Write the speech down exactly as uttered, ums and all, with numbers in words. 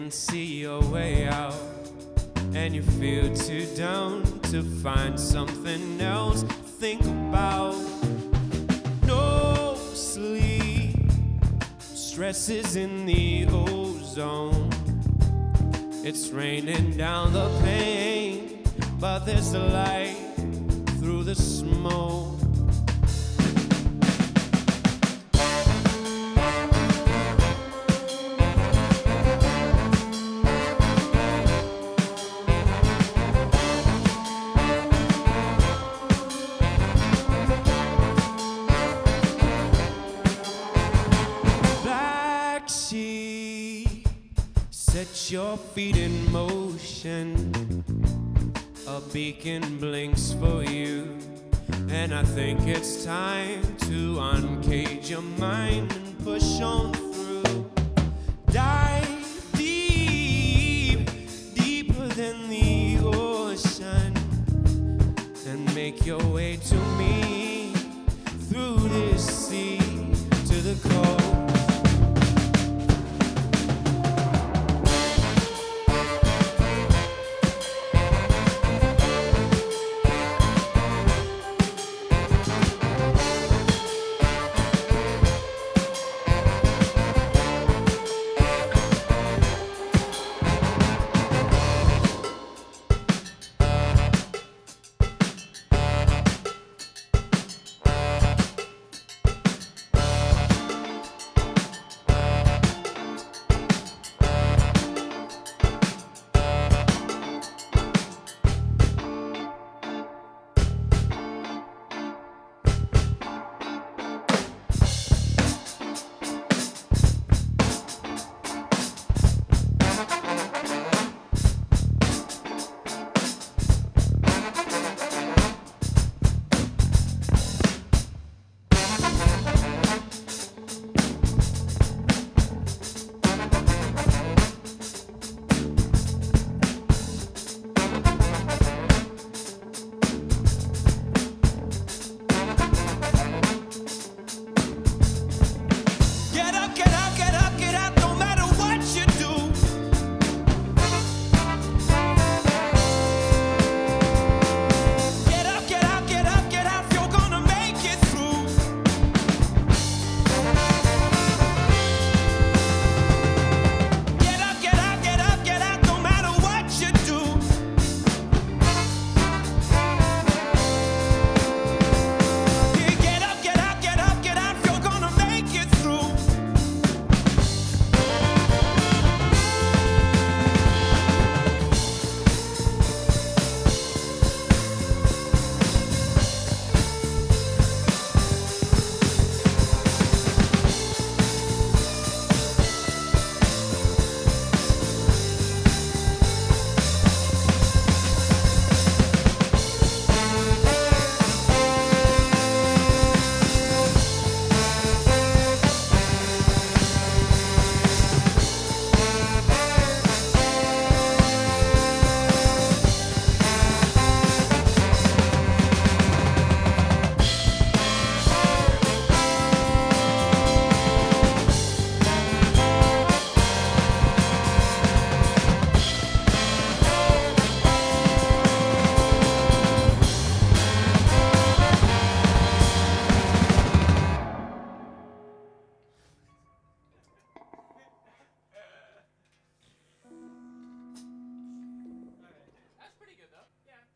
can't see your way out, and you feel too down to find something else to think about. No sleep, stress is in the ozone. It's raining down the pain, but there's a light through the smoke. Set your feet in motion. A beacon blinks for you, and I think it's time to uncage your mind and push on through. Dive deep, deeper than the ocean, and make your way to me.